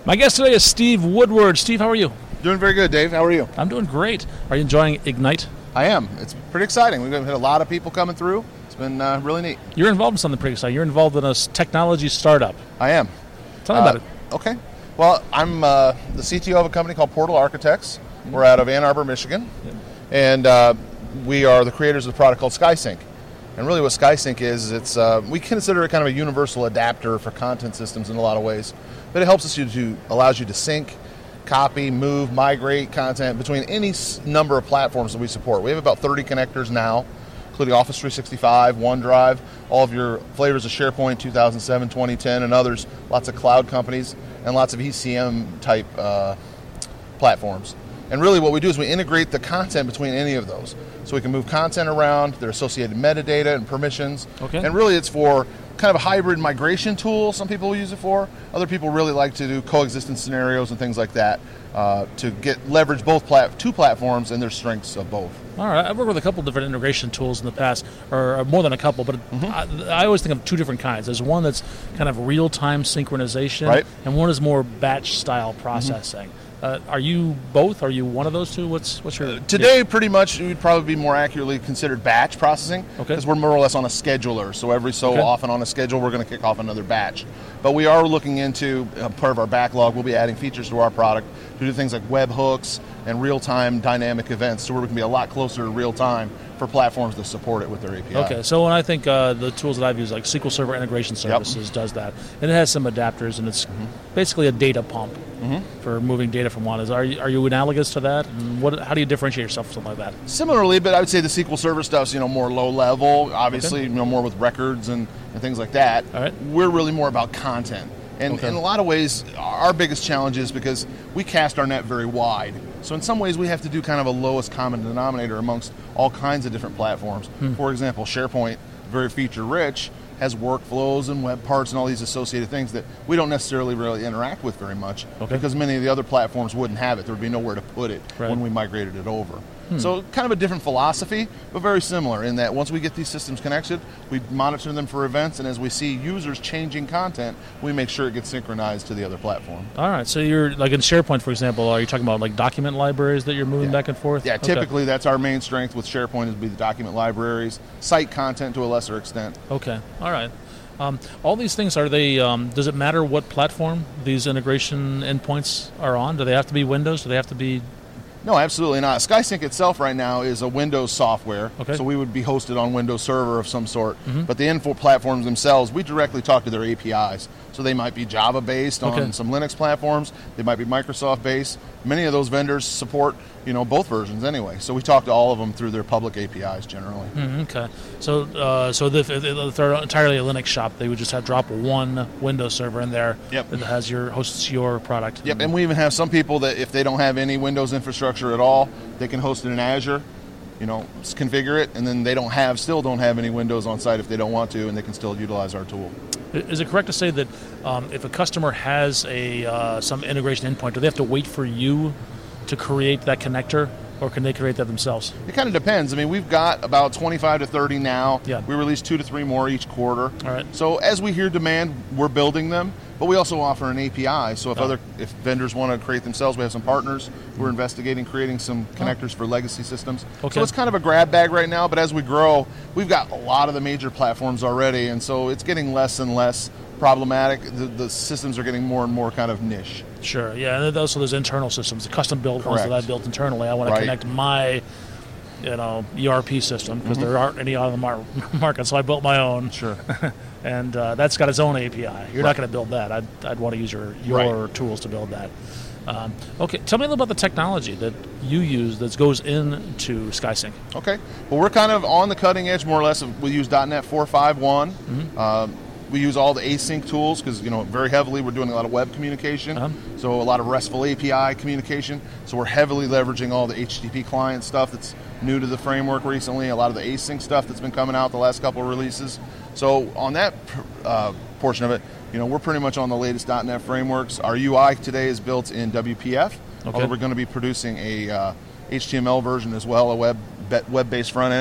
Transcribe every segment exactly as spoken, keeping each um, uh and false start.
My guest today is Steve Woodward. Steve, how are you? Doing very good, Dave. How are you? I'm doing great. Are you enjoying Ignite? I am. It's pretty exciting. We've had a lot of people coming through. It's been uh, really neat. You're involved in something pretty exciting. You're involved in a s- technology startup. I am. Tell me uh, about it. Okay. Well, I'm uh, the C T O of a company called Portal Architects. Mm-hmm. We're out of Ann Arbor, Michigan. Yeah. And uh, we are the creators of a product called SkySync. And really what SkySync is, is it's uh, we consider it kind of a universal adapter for content systems in a lot of ways. But it helps us you to, allows you to sync, copy, move, migrate content between any s- number of platforms that we support. We have about thirty connectors now, including Office three sixty-five, OneDrive, all of your flavors of SharePoint two thousand seven, twenty ten, and others, lots of cloud companies, and lots of E C M type uh, platforms. And really what we do is we integrate the content between any of those. So we can move content around, their associated metadata and permissions. Okay. And really it's for kind of a hybrid migration tool, some people will use it for. Other people really like to do coexistence scenarios and things like that uh, to get leverage both plat- two platforms and their strengths of both. All right. I've worked with a couple different integration tools in the past, or more than a couple, but mm-hmm. I, I always think of two different kinds. There's one that's kind of real-time synchronization, right. and one is more batch-style processing. Mm-hmm. Uh, are you both? Are you one of those two? What's what's your... Uh, today, your... pretty much, we'd probably be more accurately considered batch processing because okay. we're more or less on a scheduler. So every so okay. often on a schedule, we're going to kick off another batch. But we are looking into, uh, part of our backlog, we'll be adding features to our product to do things like webhooks and real-time dynamic events, so we can be a lot closer to real-time for platforms that support it with their A P I. Okay, so when I think uh, the tools that I've used, like S Q L Server Integration Services, yep. does that, and it has some adapters, and it's mm-hmm. basically a data pump mm-hmm. for moving data from one. Is are you, are you analogous to that? And what? How do you differentiate yourself from something like that? Similarly, but I would say the S Q L Server stuff's you know more low level, obviously okay. you know more with records and, and things like that. All right. We're really more about content. And okay. in a lot of ways, our biggest challenge is because we cast our net very wide. So in some ways, we have to do kind of a lowest common denominator amongst all kinds of different platforms. Hmm. For example, SharePoint, very feature-rich, has workflows and web parts and all these associated things that we don't necessarily really interact with very much okay. because many of the other platforms wouldn't have it. There would be nowhere to put it right. when we migrated it over. Hmm. So kind of a different philosophy, but very similar in that once we get these systems connected, we monitor them for events, and as we see users changing content, we make sure it gets synchronized to the other platform. All right, so you're, like in SharePoint, for example, are you talking about like document libraries that you're moving yeah. back and forth? Yeah, okay. typically that's our main strength with SharePoint is be the document libraries, site content to a lesser extent. Okay, all right. Um, all these things, are they, um, does it matter what platform these integration endpoints are on? Do they have to be Windows? Do they have to be... No, absolutely not. SkySync itself right now is a Windows software, okay. so we would be hosted on Windows Server of some sort. Mm-hmm. But the info platforms themselves, we directly talk to their A P Is. So they might be Java-based on okay. some Linux platforms. They might be Microsoft-based. Many of those vendors support, you know, both versions anyway. So we talk to all of them through their public A P Is generally. Mm-hmm, okay. So, uh, so if, if they're entirely a Linux shop, they would just have drop one Windows server in there yep. that has your hosts your product. Yep. And we even have some people that if they don't have any Windows infrastructure at all, they can host it in Azure. You know, configure it, and then they don't have, still don't have any Windows on site if they don't want to, and they can still utilize our tool. Is it correct to say that um, if a customer has a uh, some integration endpoint, do they have to wait for you to create that connector, or can they create that themselves? It kind of depends. I mean, we've got about twenty-five to thirty now. Yeah. We release two to three more each quarter. All right. So as we hear demand, we're building them, but we also offer an A P I. So if oh. other if vendors want to create themselves, we have some partners. We're investigating creating some connectors oh. for legacy systems. Okay. So it's kind of a grab bag right now, but as we grow, we've got a lot of the major platforms already, and so it's getting less and less problematic. The, the systems are getting more and more kind of niche. Sure, yeah, and also there's internal systems, the custom built Correct. ones that I built internally. I want right. to connect my, you know, E R P system because mm-hmm. there aren't any on the mar- market, so I built my own. Sure. And uh, that's got its own A P I. You're right. not going to build that. I'd, I'd want to use your your right. tools to build that. Um, okay, tell me a little about the technology that you use that goes into SkySync. Okay, well, we're kind of on the cutting edge, more or less. We use .dot net four point five one. Mm-hmm. Um, we use all the async tools because, you know, very heavily we're doing a lot of web communication, uh-huh. so a lot of RESTful A P I communication. So we're heavily leveraging all the H T T P client stuff that's new to the framework recently, a lot of the async stuff that's been coming out the last couple of releases. So on that uh, portion of it, you know, we're pretty much on the latest .dot net frameworks. Our U I today is built in W P F, okay. although we're going to be producing a uh, H T M L version as well, a web web-based front end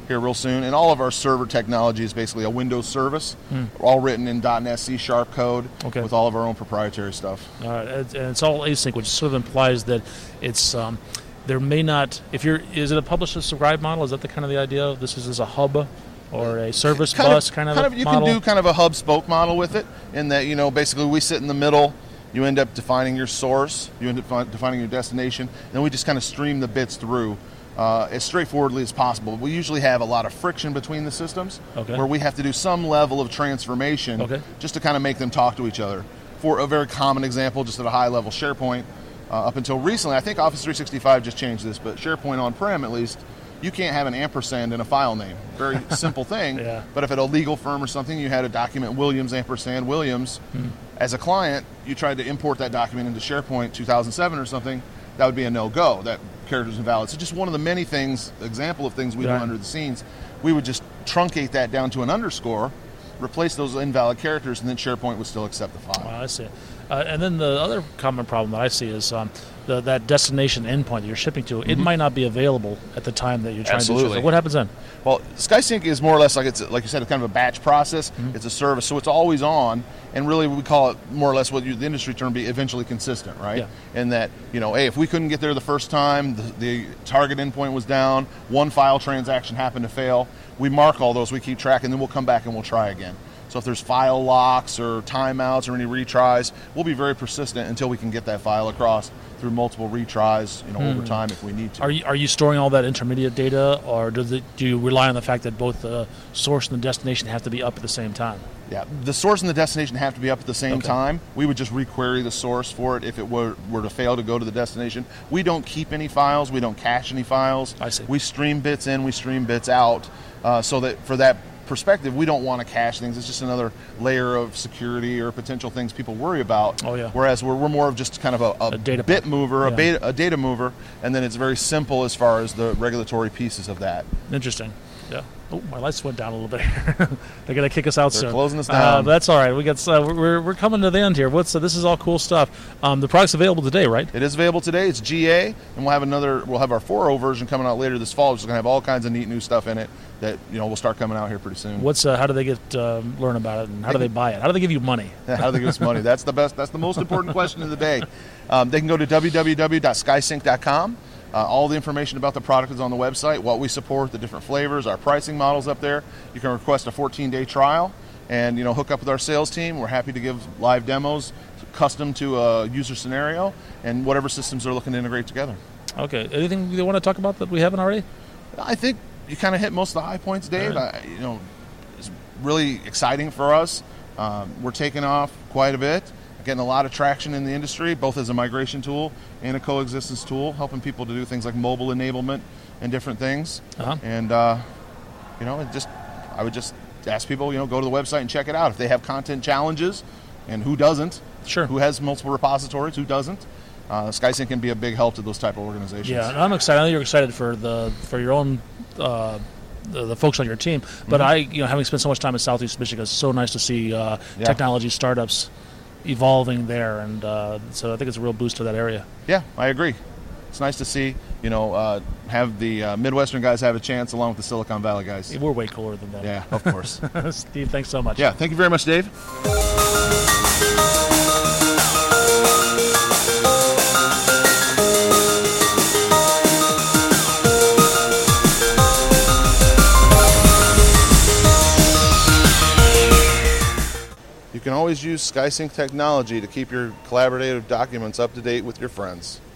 here real soon. And all of our server technology is basically a Windows service, Hmm. all written in .NET C Sharp code Okay. with all of our own proprietary stuff. All right, and and it's all async, which sort of implies that it's um, there may not. If you're, is it a publish subscribe model? Is that the kind of the idea? This is as a hub or a service kind bus of, kind of, kind a of you model? can do kind of a hub spoke model with it, in that, you know, basically we sit in the middle. You end up defining your source, you end up fi- defining your destination, and then we just kind of stream the bits through uh, as straightforwardly as possible. We usually have a lot of friction between the systems, Okay. where we have to do some level of transformation Okay. just to kind of make them talk to each other. For a very common example, just at a high level, SharePoint, uh, up until recently, I think Office three sixty-five just changed this, but SharePoint on-prem at least, you can't have an ampersand in a file name. Very simple thing. Yeah. But if at a legal firm or something, you had a document Williams ampersand Williams, Hmm. as a client, you tried to import that document into SharePoint two thousand seven or something, that would be a no-go. That character is invalid. So just one of the many things, example of things we Right. do under the scenes, we would just truncate that down to an underscore, replace those invalid characters, and then SharePoint would still accept the file. Oh, I see. Uh, and then the other common problem that I see is um, the, that destination endpoint that you're shipping to, it might not be available at the time that you're trying to Absolutely. ship. What happens then? Well, SkySync is more or less like it's like you said, it's kind of a batch process. Mm-hmm. It's a service, so it's always on, and really we call it more or less what you, the industry term be eventually consistent, right? Yeah. In that, you know, hey, if we couldn't get there the first time, the, the target endpoint was down, one file transaction happened to fail, we mark all those, we keep track, and then we'll come back and we'll try again. So if there's file locks or timeouts or any retries, we'll be very persistent until we can get that file across through multiple retries, you know, over time if we need to. Are you, are you storing all that intermediate data, or do, the, do you rely on the fact that both the source and the destination have to be up at the same time? Yeah, the source and the destination have to be up at the same Okay. time. We would just requery the source for it if it were, were to fail to go to the destination. We don't keep any files. We don't cache any files. I see. We stream bits in, we stream bits out, uh, so that for that perspective, we don't want to cache things. It's just another layer of security or potential things people worry about. Oh, yeah. Whereas we're, we're more of just kind of a, a, A data bit pump. mover, Yeah. a, beta, a data mover, and then it's very simple as far as the regulatory pieces of that. Interesting. Yeah. Oh, my lights went down a little bit. They're gonna kick us out They're soon. closing us Uh, down. but that's all right. We got uh, we're we're coming to the end here. What's uh, this is all cool stuff. Um, the product's available today, right? It is available today. It's G A, and we'll have another. We'll have our four point oh version coming out later this fall, which is going to have all kinds of neat new stuff in it that you know will start coming out here pretty soon. What's uh, how do they get uh, learn about it, and how do they buy it? How do they give you money? How do they give us money? That's the best. That's the most important question of the day. Um, they can go to w w w dot skysync dot com. Uh, all the information about the product is on the website. What we support, the different flavors, our pricing models up there. You can request a fourteen day trial, and you know hook up with our sales team. We're happy to give live demos, custom to a user scenario, and whatever systems they're looking to integrate together. Okay. Anything you want to talk about that we haven't already? I think you kind of hit most of the high points, Dave. All right. I, you know, it's really exciting for us. Um, we're taking off quite a bit, getting a lot of traction in the industry, both as a migration tool and a coexistence tool, helping people to do things like mobile enablement and different things. Uh-huh. And uh, you know, it just I would just ask people, you know, go to the website and check it out if they have content challenges, and who doesn't? Sure. Who has multiple repositories? Who doesn't? Uh, SkySync can be a big help to those type of organizations. Yeah, and I'm excited. I know you're excited for the for your own uh, the, the folks on your team, but I, you know, having spent so much time in Southeast Michigan, it's so nice to see uh, Yeah. technology startups evolving there, and uh, so I think it's a real boost to that area. Yeah, I agree. It's nice to see, you know, uh, have the uh, Midwestern guys have a chance along with the Silicon Valley guys. We're way cooler than that. Yeah, of course. Steve, thanks so much. Yeah, thank you very much, Dave. You can always use SkySync technology to keep your collaborative documents up to date with your friends.